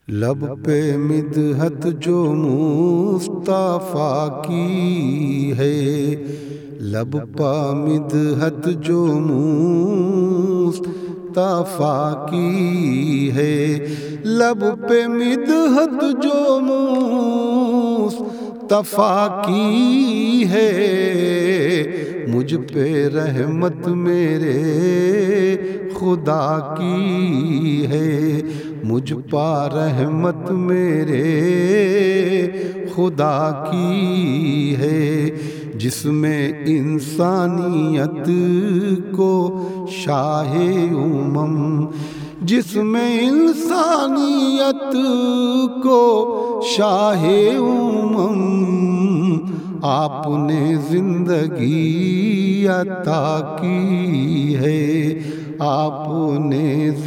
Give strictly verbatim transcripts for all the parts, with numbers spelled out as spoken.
لب پہ مدحت جو مصطفیٰ کی ہے، لب پہ مدحت جو مصطفیٰ کی ہے، لب پہ مدحت جو مصطفیٰ کی ہے، مجھ پہ رحمت میرے خدا کی ہے، مجھ پا رحمت میرے خدا کی ہے، جس میں انسانیت کو شاہ امم، جس میں انسانیت کو شاہ امم آپ نے زندگی عطا کی ہے، آپ نے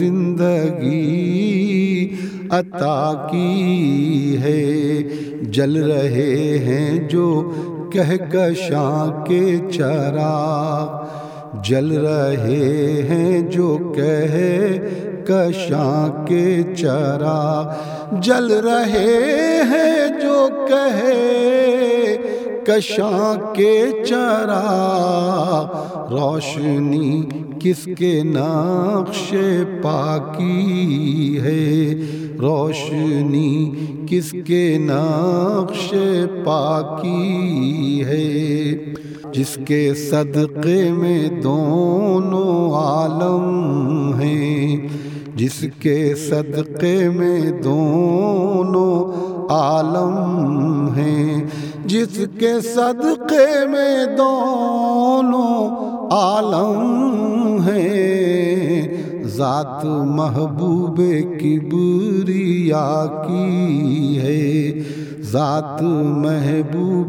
زندگی عطا کی ہے، جل رہے ہیں جو کہکشاں کے چراغ، جل رہے ہیں جو کہکشاں کے چراغ، جل رہے ہیں جو کہکشاں کے چراغ، روشنی کس کے نقش پا کی ہے، روشنی کس کے نقش پا کی ہے، جس کے صدقے میں دونوں عالم ہیں، جس کے صدقے میں دونوں عالم ہیں، جس کے صدقے میں دونوں عالم ہیں، ذات محبوب کبریا کی ہے، ذات محبوب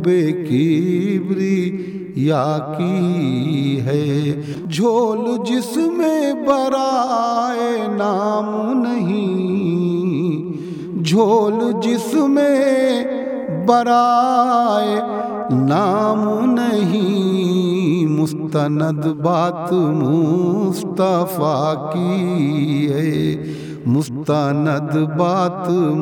کبریا کی ہے، جھول جس میں برائے نام نہیں، جھول جس میں برائے نام نہیں، مستند بات مصطفیٰ کی ہے، مستند بات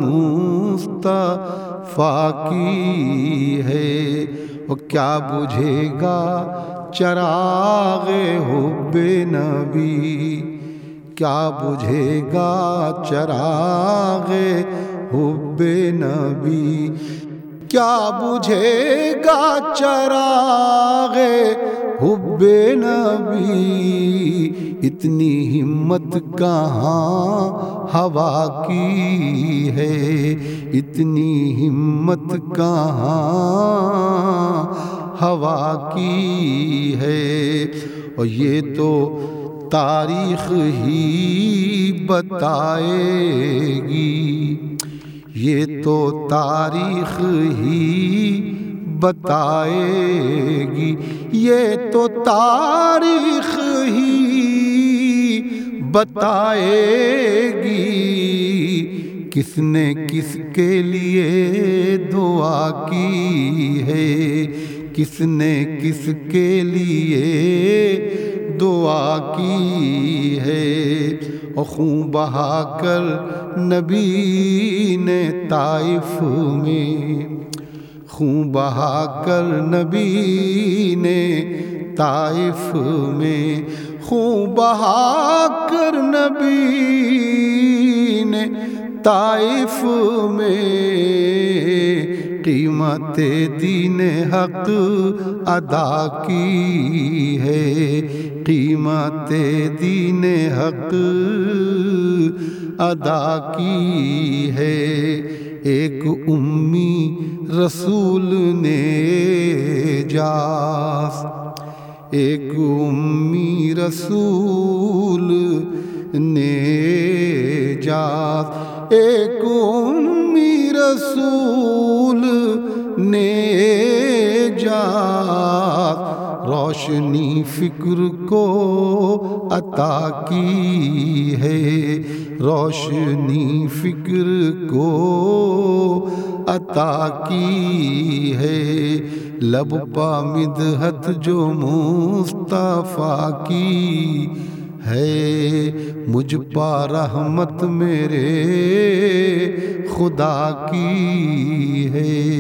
مصطفیٰ کی ہے، وہ کیا بجھے گا چراغ حب نبی، کیا بجھے گا چراغ حب نبی، کیا بجھے گا چراغ حب نبی، اتنی ہمت کہاں ہوا کی ہے، اتنی ہمت کہاں ہوا کی ہے، اور یہ تو تاریخ ہی بتائے گی، یہ تو تاریخ ہی بتائے گی، یہ تو تاریخ ہی بتائے گی، کس نے کس کے لیے دعا کی ہے، کس نے کس کے لیے دعا کی ہے، اور خون بہا کر نبی نے طائف میں، خون بہا کر نبی نے طائف میں، خون بہا کر نبی نے طائف میں، قیمت دین حق ادا کی ہے، قیمت دین حق ادا کی ہے، ایک امی رسول نے جاس، ایک امی رسول نے جاس، ایک امی رسول نے جاس، روشنی فکر کو عطا کی ہے، روشنی فکر کو عطا کی ہے، لب پا مدحت جو مصطفیٰ کی ہے، مجھ پا رحمت میرے خدا کی ہے۔